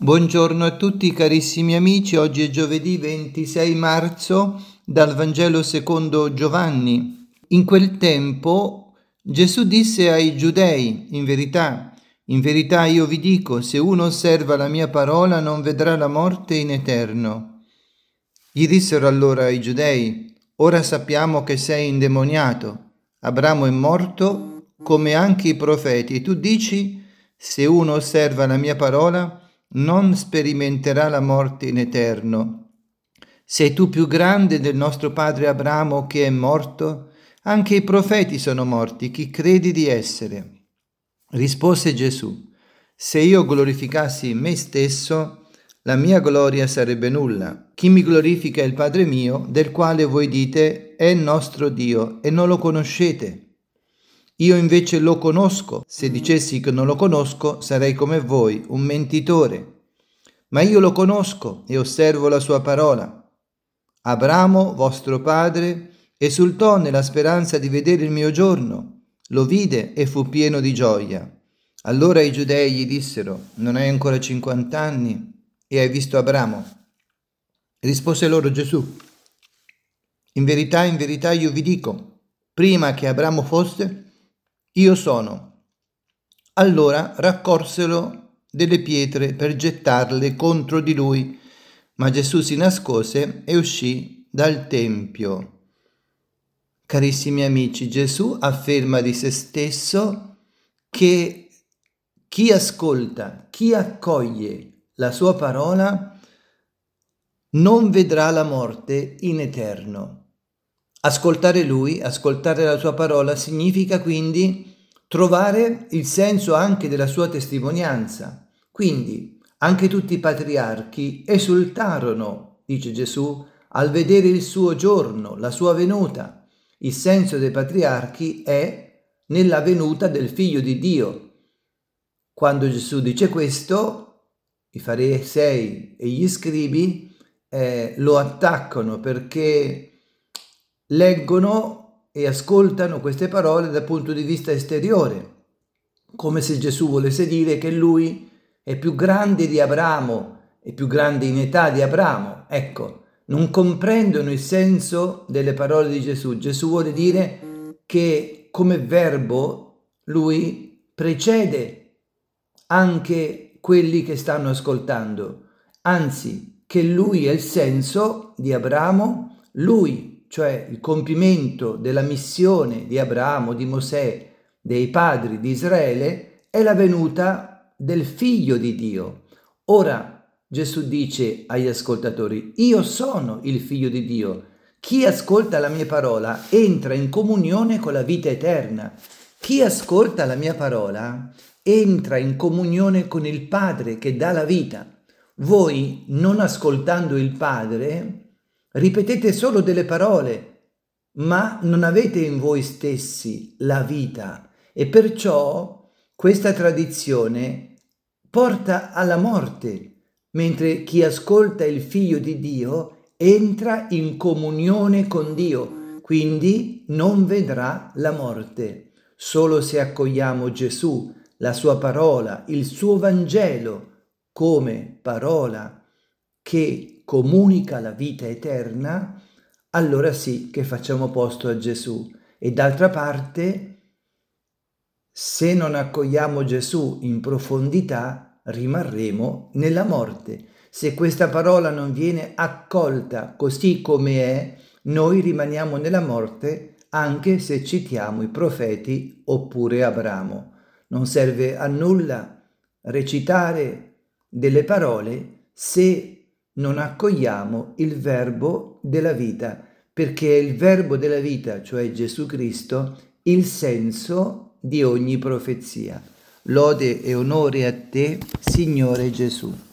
Buongiorno a tutti carissimi amici, oggi è giovedì 26 marzo dal Vangelo secondo Giovanni. In quel tempo Gesù disse ai giudei, in verità io vi dico, se uno osserva la mia parola non vedrà la morte in eterno. Gli dissero allora i giudei, ora sappiamo che sei indemoniato, Abramo è morto come anche i profeti, e tu dici, se uno osserva la mia parola non sperimenterà la morte in eterno. Sei tu più grande del nostro padre Abramo che è morto? Anche i profeti sono morti, chi credi di essere? Rispose Gesù, se io glorificassi me stesso, la mia gloria sarebbe nulla. Chi mi glorifica è il Padre mio, del quale voi dite è nostro Dio e non lo conoscete. Io invece lo conosco. Se dicessi che non lo conosco, sarei come voi, un mentitore. Ma io lo conosco e osservo la sua parola. Abramo, vostro padre, esultò nella speranza di vedere il mio giorno. Lo vide e fu pieno di gioia. Allora i giudei gli dissero, non hai ancora 50 anni e hai visto Abramo? Rispose loro Gesù, in verità io vi dico, prima che Abramo fosse, io sono. Allora raccolsero delle pietre per gettarle contro di lui, ma Gesù si nascose e uscì dal tempio. Carissimi amici, Gesù afferma di se stesso che chi ascolta, chi accoglie la sua parola non vedrà la morte in eterno. Ascoltare lui, ascoltare la sua parola significa quindi trovare il senso anche della sua testimonianza. Quindi anche tutti i patriarchi esultarono, dice Gesù, al vedere il suo giorno, la sua venuta. Il senso dei patriarchi è nella venuta del Figlio di Dio. Quando Gesù dice questo, i farisei e gli scribi lo attaccano perché leggono e ascoltano queste parole dal punto di vista esteriore, come se Gesù volesse dire che lui è più grande di Abramo, è più grande in età di Abramo. Ecco, non comprendono il senso delle parole di Gesù. Gesù vuole dire che come verbo lui precede anche quelli che stanno ascoltando, anzi che lui è il senso di Abramo, lui, cioè il compimento della missione di Abramo, di Mosè, dei padri di Israele, è la venuta del Figlio di Dio. Ora Gesù dice agli ascoltatori, io sono il Figlio di Dio. Chi ascolta la mia parola entra in comunione con la vita eterna. Chi ascolta la mia parola entra in comunione con il Padre che dà la vita. Voi, non ascoltando il Padre, ripetete solo delle parole, ma non avete in voi stessi la vita e perciò questa tradizione porta alla morte, mentre chi ascolta il Figlio di Dio entra in comunione con Dio, quindi non vedrà la morte. Solo se accogliamo Gesù, la sua parola, il suo Vangelo come parola che comunica la vita eterna, allora sì che facciamo posto a Gesù. E d'altra parte, se non accogliamo Gesù in profondità, rimarremo nella morte. Se questa parola non viene accolta così come è, noi rimaniamo nella morte anche se citiamo i profeti oppure Abramo. Non serve a nulla recitare delle parole se non accogliamo il verbo della vita, perché è il verbo della vita, cioè Gesù Cristo, il senso di ogni profezia. Lode e onore a te, Signore Gesù.